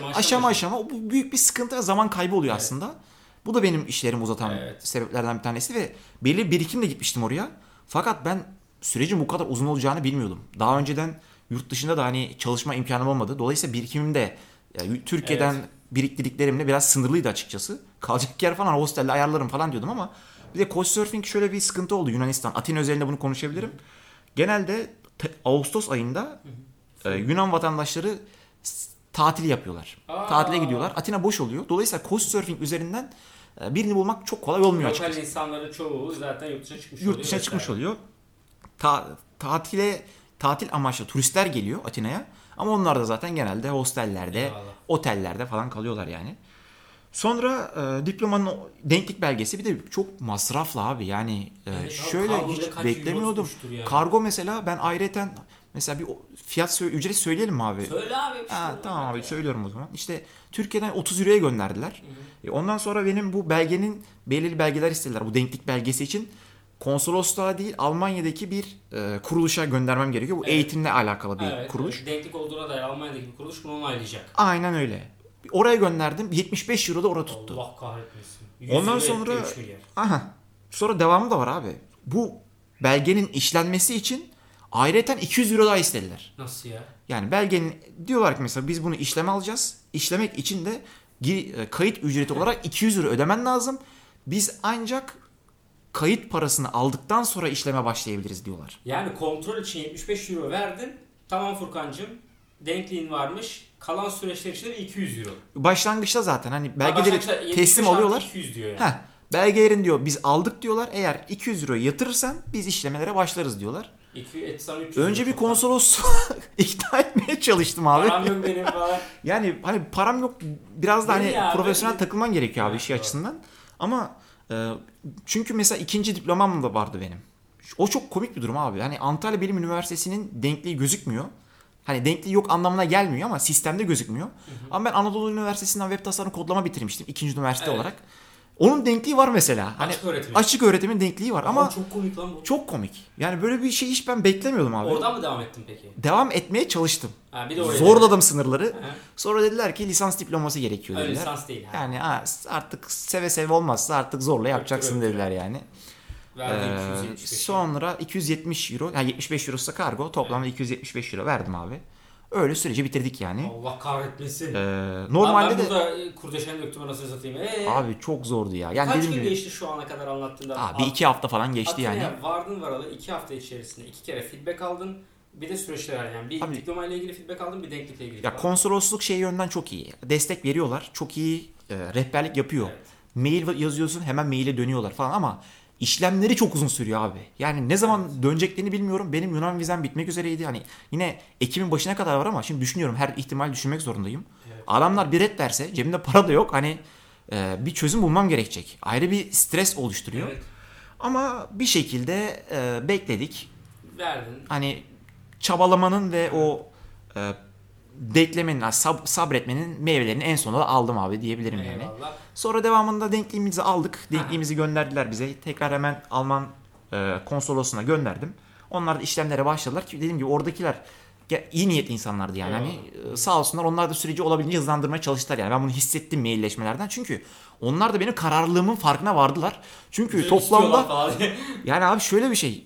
aşama. Bu büyük bir sıkıntı ve zaman kaybı oluyor aslında. Bu da benim işlerimi uzatan sebeplerden bir tanesi ve belli birikimle gitmiştim oraya. Fakat ben sürecin bu kadar uzun olacağını bilmiyordum. Daha önceden yurt dışında da hani çalışma imkanım olmadı. Dolayısıyla birikimim de yani Türkiye'den biriktirdiklerimle biraz sınırlıydı açıkçası. Kalacak yer falan hostelde ayarlarım falan diyordum ama bir de Couchsurfing şöyle bir sıkıntı oldu Yunanistan. Atina özelinde bunu konuşabilirim. Genelde Ağustos ayında Yunan vatandaşları tatil yapıyorlar. Tatile gidiyorlar. Atina boş oluyor. Dolayısıyla Couchsurfing üzerinden birini bulmak çok kolay olmuyor Lokal açıkçası. insanların çoğu zaten yurt dışına çıkmış oluyor. Yurt dışına çıkmış vesaire. oluyor. Tatil amaçlı turistler geliyor Atina'ya. Ama onlar da zaten genelde hostellerde, Eyvallah. otellerde falan kalıyorlar yani. Sonra diplomanın denklik belgesi bir de çok masraflı abi. Yani Evet abi, şöyle kargo bile hiç kaç beklemiyordum. euro tutmuştur yani. Kargo mesela ben ayrıyeten mesela bir ücret söyleyelim mi abi? Söyle abi. Tamam abi söylüyorum o zaman. İşte Türkiye'den 30 euroya gönderdiler. Ondan sonra benim bu belgenin belirli belgeler istediler. Bu denklik belgesi için konsolosluğa değil Almanya'daki bir kuruluşa göndermem gerekiyor. Bu Evet. eğitimle alakalı bir Evet, kuruluş. denklik olduğuna dair Almanya'daki bir kuruluş bunu onaylayacak. Aynen öyle. Oraya gönderdim. 75 euro da orada tuttu. Allah kahretmesin. Ondan 100 sonra euro etti, 3 milyar. sonra devamı da var abi. Bu belgenin işlenmesi için ayrıyeten 200 euro daha istediler. Nasıl ya? Yani belgenin diyorlar ki mesela biz bunu işleme alacağız. İşlemek için de kayıt ücreti olarak 200 euro ödemen lazım. Biz ancak kayıt parasını aldıktan sonra işleme başlayabiliriz diyorlar. Yani kontrol için 75 euro verdin. Tamam Furkancığım. Denkliğin varmış. Kalan süreçler için de 200 euro. Başlangıçta zaten hani Başlangıçta belgeleri 75 teslim artı alıyorlar. 200 diyor yani. Heh, belgelerin diyor biz aldık diyorlar. Eğer 200 euro yatırırsan biz işlemelere başlarız diyorlar. 200 etsem 300 Önce euro bir konsolosluğa ikna etmeye çalıştım abi. Param yok benim falan. Yani hani param yok biraz da Değil hani ya, profesyonel böyle- takılman gerekiyor abi Evet, işi doğru. açısından. Ama çünkü mesela ikinci diplomam da vardı benim. O çok komik bir durum abi. Hani Antalya Bilim Üniversitesi'nin denkliği gözükmüyor. Hani denkliği yok anlamına gelmiyor ama sistemde gözükmüyor. Ama ben Anadolu Üniversitesi'nden web tasarım kodlama bitirmiştim ikinci üniversite Evet. olarak. Onun denkliği var mesela. Hani açık öğretimin denkliği var ama çok komik lan bu. çok komik. Yani böyle bir şey hiç ben beklemiyordum abi. Oradan mı devam ettin peki? Devam etmeye çalıştım. Ha, bir de oraya Zorladım sınırları. Hı. Sonra dediler ki lisans diploması gerekiyor Öyle dediler. lisans değil. Ha. Yani artık seve seve olmazsa artık zorla yapacaksın öptür. dediler yani. Verdiğin 275 Sonra 270 euro, yani 75 eurosu da kargo, toplamda 275 euro verdim abi. Öyle süreci bitirdik yani. Allah kahretmesin. Normalde ben de burada kurdeşen döktüm anasını satayım. abi çok zordu ya. Yani Kaç dediğim gün gibi geçti şu ana kadar anlattığında? abi 2 hafta falan geçti Atina'ya yani. vardın varalı 2 hafta içerisinde 2 kere feedback aldın. Bir de süreçler yani. Bir Abi- diploma ile ilgili feedback aldın, bir denklikle ilgili. Ya falan. konsolosluk şey yönden çok iyi. Destek veriyorlar. Çok iyi rehberlik yapıyor. Evet. Mail yazıyorsun hemen maile dönüyorlar falan ama işlemleri çok uzun sürüyor abi. Yani ne zaman döneceklerini bilmiyorum. Benim Yunan vizem bitmek üzereydi. Hani yine Ekim'in başına kadar var ama şimdi düşünüyorum her ihtimal düşünmek zorundayım. Evet. Adamlar bir ret verse cebimde para da yok. Hani bir çözüm bulmam gerekecek. Ayrı bir stres oluşturuyor. Evet. Ama bir şekilde bekledik. Verdin. Hani çabalamanın ve o beklemenin, sabretmenin meyvelerini en sonunda da aldım abi diyebilirim yani. Eyvallah. Sonra devamında denkliğimizi aldık. Denkliğimizi gönderdiler bize. Tekrar hemen Alman konsolosluğuna gönderdim. Onlar da işlemlere başladılar ki dediğim gibi oradakiler iyi niyetli insanlardı yani. Hani sağ olsunlar onlar da süreci olabildiğince hızlandırmaya çalıştılar yani. Ben bunu hissettim mailleşmelerden. Çünkü onlar da benim kararlılığımın farkına vardılar. Çünkü Böyle toplamda istiyorlar falan. yani abi şöyle bir şey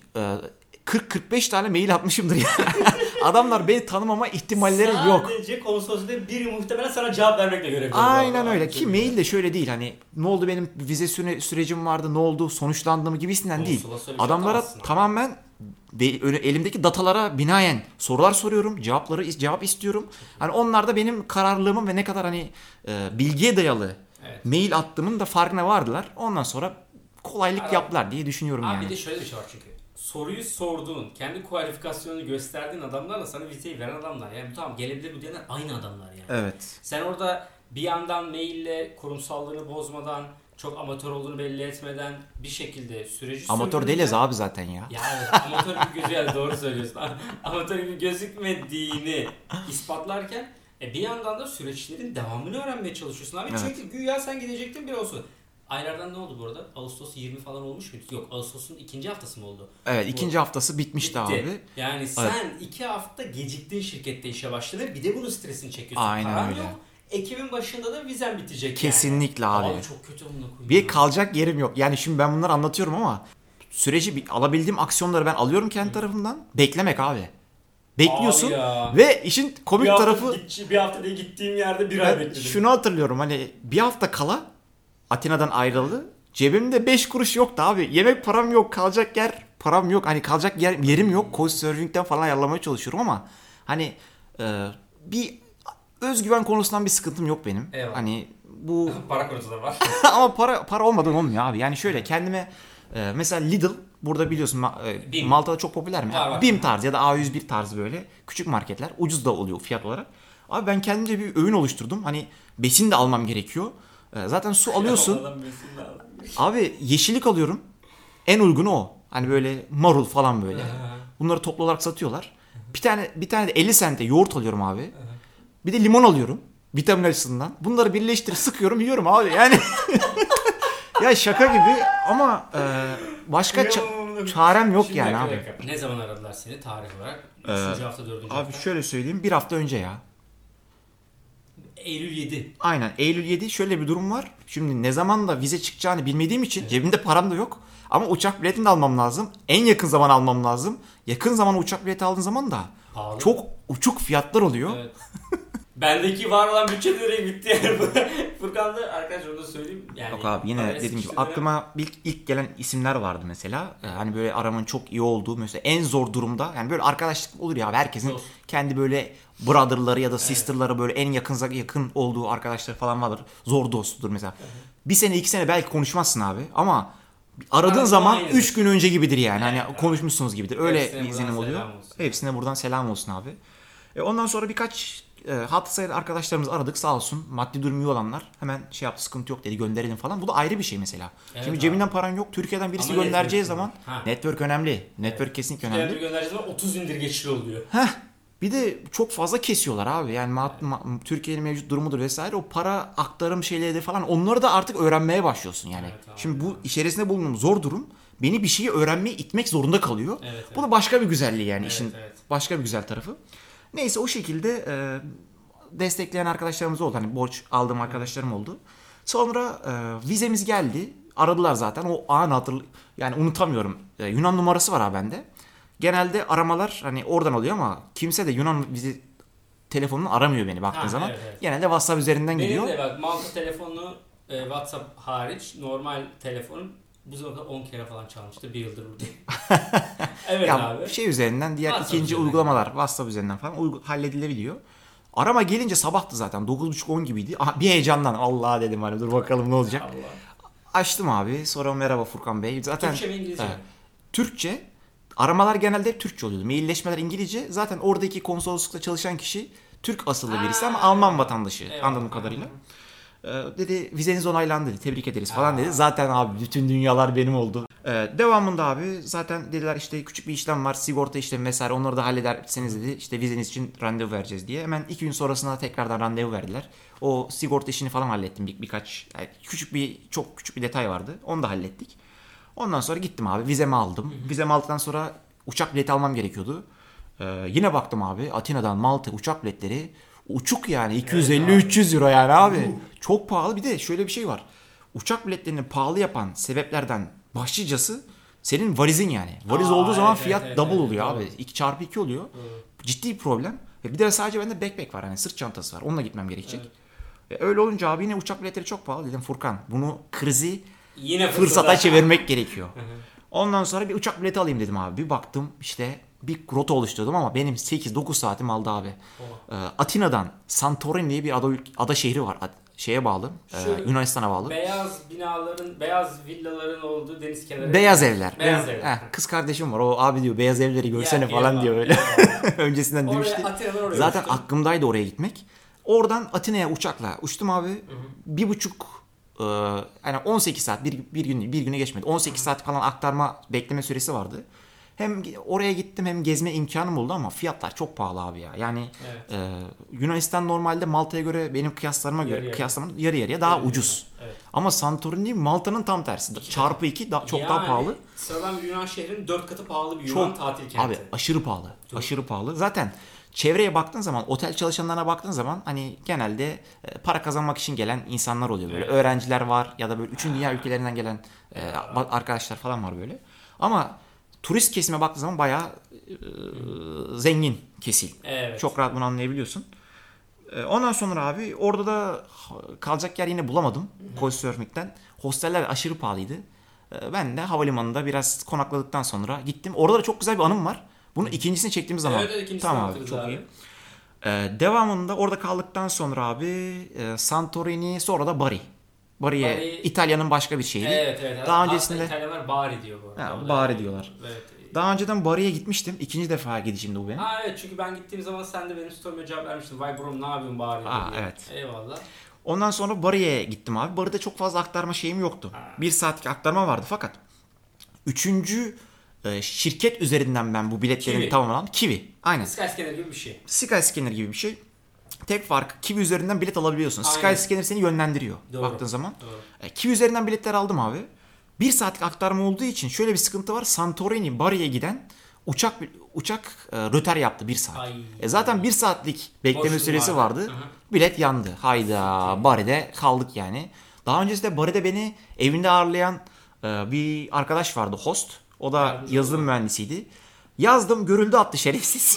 40-45 tane mail atmışımdır yani. Adamlar beni tanımama ihtimalleri yok. Sadece konsolosluğunda biri muhtemelen sana cevap vermekle görevli. Aynen öyle ki mail de şöyle değil hani ne oldu benim vize sürecim vardı ne oldu sonuçlandı mı gibisinden değil. Konsolosluğa bir şey Adamlara atamazsın. tamamen elimdeki datalara binaen sorular soruyorum cevap istiyorum. Hani onlar da benim kararlılığımın ve ne kadar hani bilgiye dayalı Evet. mail attığımın da farkına vardılar. Ondan sonra kolaylık Abi- yaptılar diye düşünüyorum Abi yani. bir de şöyle bir şey var çünkü. Soruyu sorduğun, kendi kualifikasyonunu gösterdiğin adamlarla sana vizeyi veren adamlar. Yani tamam gelebilir bu diyenler aynı adamlar yani. Evet. Sen orada bir yandan maille kurumsallığını bozmadan, çok amatör olduğunu belli etmeden bir şekilde süreci Amatör sürdürürken- değiliz abi zaten ya. Ya evet, amatör gibi gözüküyor. Doğru söylüyorsun. Amatör gibi gözükmediğini ispatlarken bir yandan da süreçlerin devamını öğrenmeye çalışıyorsun abi. Evet. Çünkü güya sen gidecektin bir olsun. Aylardan ne oldu bu arada? Ağustos 20 falan olmuş muydu? Yok, Ağustos'un ikinci haftası mı oldu? Evet ikinci haftası bitmişti abi. Yani sen 2 hafta geciktin şirkette işe başladın. Bir de bunun stresini çekiyorsun. Aynen Paran öyle. yok. Ekim'in başında da vizen bitecek Kesinlikle yani. abi. Abi çok kötü onunla koyayım. Bir kalacak yerim yok. Yani şimdi ben bunları anlatıyorum ama süreci alabildiğim aksiyonları ben alıyorum kendi tarafımdan. Beklemek abi. Bekliyorsun Abi ya. ve işin komik tarafı bir hafta diye gittiğim yerde bir ay ben bekledim. şunu hatırlıyorum hani bir hafta kala Atina'dan ayrıldı. Cebimde 5 kuruş yoktu abi. Yemek param yok, kalacak yer param yok. Hani kalacak yerim yok. Couchsurfing'den falan ayarlamaya çalışıyorum ama hani bir özgüven konusundan bir sıkıntım yok benim. Eyvallah. Hani bu Para konusu da var. ama para olmadan olmuyor abi. Yani şöyle kendime mesela Lidl burada biliyorsun BİM. Malta'da çok popüler mi? Var. BİM tarzı ya da A101 tarzı böyle küçük marketler. Ucuz da oluyor fiyat olarak. Abi ben kendimce bir öğün oluşturdum. Hani besin de almam gerekiyor. Zaten su alıyorsun. Abi yeşillik alıyorum. En uygunu o. Hani böyle marul falan böyle. Bunları toplu olarak satıyorlar. Bir tane de 50 sente yoğurt alıyorum abi. Bir de limon alıyorum. Vitamin açısından. Bunları birleştirip sıkıyorum yiyorum abi. Yani ya şaka gibi ama başka çarem yok yani abi. Ne zaman aradılar seni tarih olarak? 3. hafta 4. hafta. Abi şöyle söyleyeyim, bir hafta önce ya. Eylül 7. Aynen Eylül 7 şöyle bir durum var. Şimdi ne zaman da vize çıkacağını bilmediğim için cebimde param da yok. Ama uçak biletini de almam lazım. En yakın zaman almam lazım. Yakın zamana uçak bileti aldığın zaman da Pahalı. çok uçuk fiyatlar oluyor. Evet. Bendeki var olan bütçe nereye bitti yani. Furkan da arkadaşlar onu da söyleyeyim. Yani Yok abi yine dediğim gibi aklıma ilk gelen isimler vardı mesela. Hani böyle aramanın çok iyi olduğu mesela en zor durumda. Yani böyle arkadaşlık olur ya herkesin Dost. kendi böyle brother'ları ya da sister'ları böyle en yakın olduğu arkadaşlar falan vardır. Zor dostudur mesela. Bir sene 2 sene belki konuşmazsın abi ama aradığın Aradığın zaman aynıdır. 3 gün önce gibidir yani. Evet, Hani konuşmuşsunuz gibidir. Öyle Hepsine bir izlenim buradan oluyor. selam olsun. Hepsine buradan selam olsun abi. Ondan sonra birkaç hatırı sayılı arkadaşlarımız aradık sağ olsun. Maddi durum iyi olanlar hemen şey yaptı, sıkıntı yok dedi, gönderelim falan. Bu da ayrı bir şey mesela. Evet Şimdi abi. cebinden paran yok. Türkiye'den birisi Ama göndereceği network zaman Ha. network önemli. Network kesinlikle Önemli. önemli. Göndereceğiz ama 30 indirgeçli oluyor. Bir de çok fazla kesiyorlar abi. Yani Türkiye'nin mevcut durumudur vesaire. O para aktarım şeyleri falan onları da artık öğrenmeye başlıyorsun yani. Evet abi. Şimdi bu içerisinde bulunduğum zor durum beni bir şeyi öğrenmeye itmek zorunda kalıyor. Evet, Bu da başka bir güzelliği yani Evet, işin evet. başka bir güzel tarafı. Neyse o şekilde destekleyen arkadaşlarımız oldu. Hani borç aldığım arkadaşlarım oldu. Sonra vizemiz geldi. Aradılar zaten. O an yani unutamıyorum. Yunan numarası var ha bende. Genelde aramalar hani oradan oluyor ama kimse de Yunan vize telefonunu aramıyor beni baktığın zaman. Evet. Genelde WhatsApp üzerinden gidiyor. Benim de bak Malta telefonu WhatsApp hariç normal telefonum bu zamana kadar 10 kere falan çalmıştı. Bir yıldır buradayım. Evet Ya abi. şey üzerinden diğer WhatsApp ikinci üzerinden. uygulamalar WhatsApp üzerinden falan halledilebiliyor. Arama gelince sabahtı zaten 9.30-10 gibiydi. Aha, bir heyecandan Allah dedim hani dur bakalım ne olacak. Allah. Açtım abi. Sonra merhaba Furkan Bey. Zaten Türkçe mi İngilizce mi? Türkçe. Aramalar genelde hep Türkçe oluyordu. Mailleşmeler İngilizce. Zaten oradaki konsoloslukta çalışan kişi Türk asıllı birisi ama Alman vatandaşı Evet. anladığım kadarıyla. Dedi vizeniz onaylandı dedi. Tebrik ederiz falan dedi. Zaten abi bütün dünyalar benim oldu. Devamında abi zaten dediler işte küçük bir işlem var. Sigorta işlemi vesaire onları da hallederseniz dedi. İşte vizeniz için randevu vereceğiz diye. Hemen 2 gün sonrasında tekrardan randevu verdiler. O sigorta işini falan hallettim birkaç. Yani çok küçük bir detay vardı. Onu da hallettik. Ondan sonra gittim abi vizemi aldım. Vizemi aldıktan sonra uçak bileti almam gerekiyordu. Yine baktım abi Atina'dan Malta uçak biletleri uçuk yani 250-300 euro yani abi. Çok pahalı. Bir de şöyle bir şey var. Uçak biletlerini pahalı yapan sebeplerden başlıcası senin valizin yani. Valiz olduğu zaman fiyat double oluyor abi. 2x2 oluyor. Ciddi bir problem. Ve bir de sadece bende backpack var hani sırt çantası var. Onunla gitmem gerekecek. Öyle olunca abi yine uçak biletleri çok pahalı. Dedim Furkan bunu krizi Yine fırsata çevirmek gerekiyor. Ondan sonra bir uçak bileti alayım dedim abi. Bir baktım işte bir rota oluşturdum ama benim 8-9 saatim aldı abi. Atina'dan Santorini diye bir ada şehri var. Şeye bağlı. Yunanistan'a bağlı. Beyaz binaların, beyaz villaların olduğu deniz kenarı. Beyaz evler. Beyaz evler. Kız kardeşim var. O abi diyor beyaz evleri görsene Ya, falan ya, diyor öyle. ya. Öncesinden demişti. Atina'dan oraya Zaten uçtum. aklımdaydı oraya gitmek. Oradan Atina'ya uçakla uçtum abi. 1,5 yani 18 saat bir güne geçmedi. 18 saat falan aktarma bekleme süresi vardı. Hem oraya gittim hem gezme imkanım oldu ama fiyatlar çok pahalı abi ya. Yani Yunanistan normalde Malta'ya göre benim kıyaslarıma göre yarı yarıya daha ucuz. Evet. Ama Santorini Malta'nın tam tersi. Çarpı 2 çok daha pahalı. Sıradan bir Yunan şehrinin 4 katı pahalı bir Yunan tatil kenti. Abi aşırı pahalı. Aşırı pahalı. Zaten çevreye baktığın zaman, otel çalışanlarına baktığın zaman hani genelde para kazanmak için gelen insanlar oluyor böyle. Evet. Öğrenciler var ya da böyle 3. dünya ülkelerinden gelen arkadaşlar falan var böyle. Ama turist kesime baktığın zaman bayağı zengin kesil. Evet. Çok rahat bunu anlayabiliyorsun. Ondan sonra abi orada da kalacak yer yine bulamadım. Couchsurfing'den. Hosteller aşırı pahalıydı. Ben de havalimanında biraz konakladıktan sonra gittim. Orada da çok güzel bir anım var. Bunun ikincisini çektiğimiz zaman. Evet, ikincisini tamam abi anlatırız çok abi. iyi. Devamında orada kaldıktan sonra abi Santorini, sonra da Bari. Bari'ye, İtalya'nın başka bir şehri. Evet. Daha Hatta öncesinde İtalyanlar Bari diyor bu arada. Bari diyorlar. Evet. Daha önceden Bari'ye gitmiştim. İkinci defa gidişimdi bu benim. Evet, çünkü ben gittiğim zaman sen de benim story'ime cevap vermiştin. Vay bro, ne yapıyorsun Bari diye. Evet. Eyvallah. Ondan sonra Bari'ye gittim abi. Bari'de çok fazla aktarma şeyim yoktu. 1 saatlik aktarma vardı fakat 3. şirket üzerinden ben bu biletlerimi Kiwi. tamamladım. Kiwi. Aynen. Skyscanner gibi bir şey. Skyscanner gibi bir şey. Tek farkı Kiwi üzerinden bilet alabiliyorsun. Aynen. Skyscanner seni yönlendiriyor Doğru. baktığın zaman. Doğru. Kiwi üzerinden biletler aldım abi. 1 saatlik aktarma olduğu için şöyle bir sıkıntı var. Santorini, Bari'ye giden uçak rötar yaptı 1 saat. Ay. Zaten 1 saatlik bekleme Boşluk süresi vardı. vardı. Hı hı. Bilet yandı. Hayda, Bari'de kaldık yani. Daha öncesinde Bari'de beni evinde ağırlayan bir arkadaş vardı, host. O da Yardımcı yazılım oldu. mühendisiydi. Yazdım, görüldü attı şerefsiz.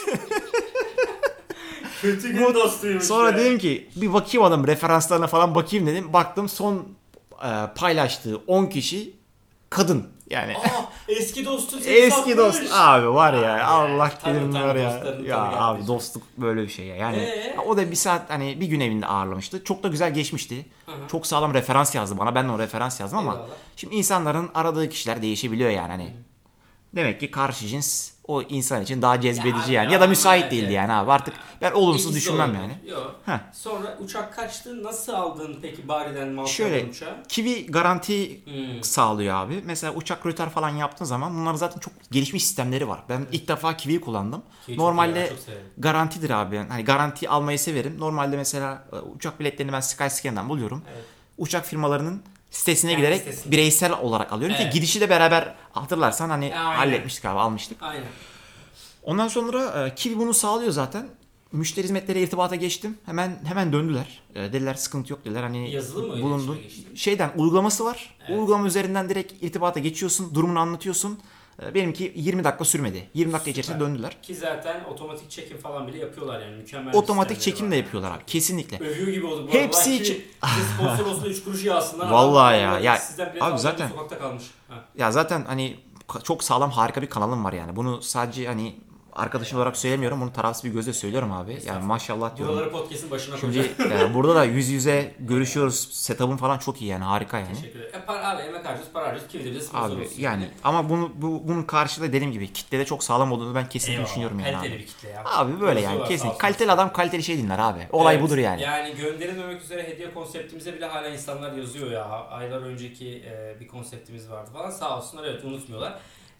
Kötü gün dostuymuş. Sonra dedim ki bir bakayım adam referanslarına falan bakayım dedim. Baktım son paylaştığı 10 kişi kadın. Yani Eski dostun seni eski satmış. dost abi var ya, Abi Allah tabii, bilir tabii, var ya. dostlarını Ya tabii abi kardeşim. dostluk böyle bir şey ya. Yani Ee? o da 1 saat hani bir gün evinde ağırlamıştı. Çok da güzel geçmişti. Hı. Çok sağlam referans yazdı bana. Ben de o referans yazdım ama Eyvallah. şimdi insanların aradığı kişiler değişebiliyor yani hani. Demek ki karşı cins o insan için daha cezbedici Ya yani. abi, Ya da ama müsait evet, değildi evet. yani abi. Artık ben olumsuz İkisi düşünmem oldu. yani. Yok. Heh. Sonra uçak kaçtı. Nasıl aldın peki Bari'den Malta'dan Şöyle uçağı? Kiwi garanti Hmm. sağlıyor abi. Mesela uçak rötar falan yaptığın zaman bunların zaten çok gelişmiş sistemleri var. Ben ilk defa Kiwi'yi kullandım. Kiwi çok iyi, Normalde ben çok severim. garantidir abi. Hani garanti almayı severim. Normalde mesela uçak biletlerini ben Skyscanner'dan buluyorum. Evet. Uçak firmalarının sitesine Kendi giderek sitesine. bireysel olarak alıyorum Evet. ki gidişi de beraber hatırlarsan hani Aynen. halletmiştik abi, almıştık. Aynen. Ondan sonra Kiwi bunu sağlıyor zaten. Müşteri hizmetleri irtibata geçtim. Hemen döndüler. Dediler sıkıntı yok dediler. Hani Yazılı mı bulundu. iletişime geçtin? Şeyden uygulaması var. Evet. Uygulama üzerinden direkt irtibata geçiyorsun. Durumunu anlatıyorsun. Benimki 20 dakika sürmedi. 20 dakika içerisinde Süper. döndüler. Ki zaten otomatik çekim falan bile yapıyorlar yani. Mükemmel Otomatik sistemleri çekim var. de yapıyorlar abi. Kesinlikle. Övüyor gibi olduk. Hepsi Vallahi için- ki bize sponsor olsun 3 kuruş yağsınlar. Vallahi Adam, ya. Sizden bilet Abi alacak, zaten- sokakta kalmış. Ha. Ya zaten hani çok sağlam harika bir kanalım var yani. Bunu sadece hani arkadaşım olarak söylemiyorum. Bunu tarafsız bir gözle söylüyorum abi. Yani maşallah diyorum. Buraları podcast'in başına Şimdi koyacağım. burada da yüz yüze görüşüyoruz. Setup'ın falan çok iyi yani, harika yani. Teşekkür ederim. Abi emek harcıyoruz, para harcıyoruz. Kim bilir sponsor Abi olsun. yani ama bunun karşılığı dediğim gibi kitlede çok sağlam olduğunu ben kesinlikle Eyvallah, düşünüyorum yani kaliteli abi. bir kitle ya. Abi böyle yani Yazıyorlar, sağ kesin. olsun. Kaliteli adam kaliteli şey dinler abi. Olay Evet, budur yani. Yani gönderilmemek üzere hediye konseptimize bile hala insanlar yazıyor ya. Aylar önceki bir konseptimiz vardı falan. Sağ olsunlar, evet, unutmuyorlar.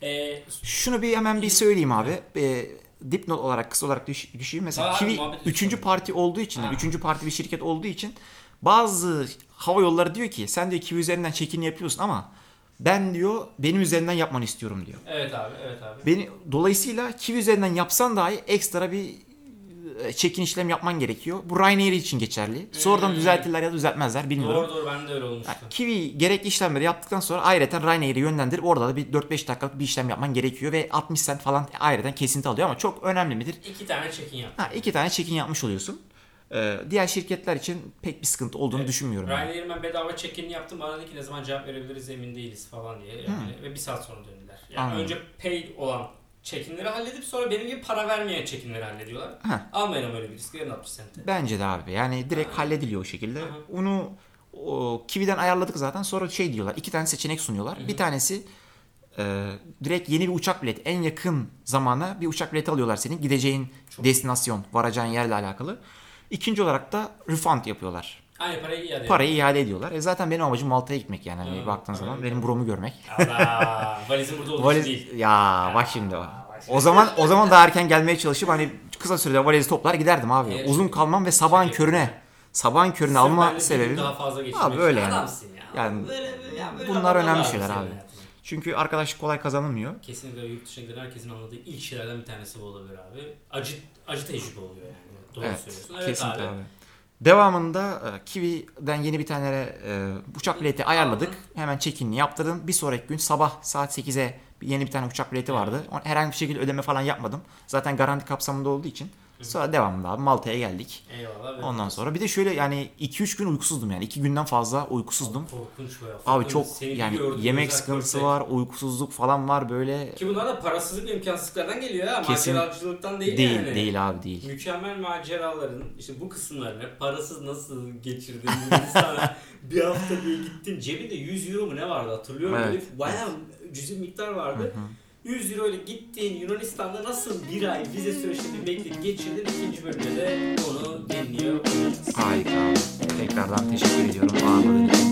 Şunu bir hemen bir söyleyeyim abi. Dipnot olarak kısa olarak düşeyim. Mesela Abi, Kiwi muhabbet 3. ediyorsun. parti olduğu için, Ha. 3. parti bir şirket olduğu için bazı hava yolları diyor ki sen diyor Kiwi üzerinden check-in yapıyorsun ama ben diyor benim üzerinden yapmanı istiyorum diyor. Evet abi, evet abi. Dolayısıyla Kiwi üzerinden yapsan dahi ekstra bir check-in işlem yapman gerekiyor. Bu Ryanair için geçerli. Sonradan düzeltirler ya da düzeltmezler bilmiyorum. Doğru, ben de öyle olmuştu. Yani Kiwi gerekli işlemleri yaptıktan sonra ayrıca Ryanair'i yönlendirip orada da bir 4-5 dakikalık bir işlem yapman gerekiyor ve 60 cent falan ayrıca kesinti alıyor ama çok önemli midir? 2 tane check-in yaptım. 2 tane check-in yapmış oluyorsun. Diğer şirketler için pek bir sıkıntı olduğunu düşünmüyorum. Yani. Ryanair'in ben bedava check-in yaptım. Bana dedi ki ne zaman cevap verebiliriz emin değiliz falan diye. Yani, ve 1 saat sonra döndüler. Yani Anladım. önce pay olan check-in'leri halledip sonra benim gibi para vermeyen check-in'leri hallediyorlar. Heh. Almayalım öyle bir risk. Verin 60 cent'e. Bence de abi. Yani direkt hallediliyor o şekilde. Onu Kiwi'den ayarladık zaten. Sonra şey diyorlar. 2 tane seçenek sunuyorlar. Bir tanesi direkt yeni bir uçak bileti. En yakın zamana bir uçak bileti alıyorlar senin. Gideceğin destinasyon, varacağın yerle alakalı. İkinci olarak da refund yapıyorlar. Aynı parayı iade Parayı iade ediyorlar. Zaten benim amacım Malta'ya gitmek yani. Hani baktığın tabii. zaman benim bromu görmek. Allah. Valizin burada olduğu için Valiz değil. ya bak şimdi o. O zaman daha erken gelmeye çalışıp hani kısa sürede valizi toplar giderdim abi. Evet. Uzun kalmam ve sabahın körüne Sırf alma benimle bir sebebim. daha fazla geçirmek Abi öyle için. yani. Adamsın ya. Yani böyle bunlar adamlar önemli lazım şeyler senin abi. hayatına. Çünkü arkadaşlık kolay kazanılmıyor. Kesinlikle yurt dışına giden herkesin anladığı ilk şeylerden bir tanesi bu olabilir abi. Acı tecrübe oluyor yani. Doğru Evet, söylüyorsun. Evet kesinlikle abi. abi. Devamında Kiwi'den yeni bir tane uçak bileti ayarladık. Hemen check-in'ini yaptırdım. Bir sonraki gün sabah saat 8'e yeni bir tane uçak bileti vardı. Herhangi bir şekilde ödeme falan yapmadım. Zaten garanti kapsamında olduğu için Sonra devamında abi Malta'ya geldik. Eyvallah. Ondan sonra bir de şöyle yani 2-3 gün uykusuzdum yani. 2 günden fazla uykusuzdum. Korkunç bu ya. Abi çok Seni yani biliyorum, yemek özel sıkıntısı köfte. var, uykusuzluk falan var böyle. Ki bunlar da parasızlık ve imkansızlıklardan geliyor ha. Kesin- Maceracılıktan değil, Değil, yani. değil abi değil. Mükemmel maceraların işte bu kısımlarını parasız nasıl geçirdin Yunanistan'a bir hafta diye gittin. Cebinde 100 euro mu ne vardı hatırlıyorum. Evet. Böyle bayağı cüzi miktar vardı. 100 euro ile gittin Yunanistan'da nasıl bir ay vize süreçlerini bekleyip geçirdin. İkinci bölümde de onu dinliyor olacağız. Harika abi. Tekrardan teşekkür ediyorum ağırladığın için.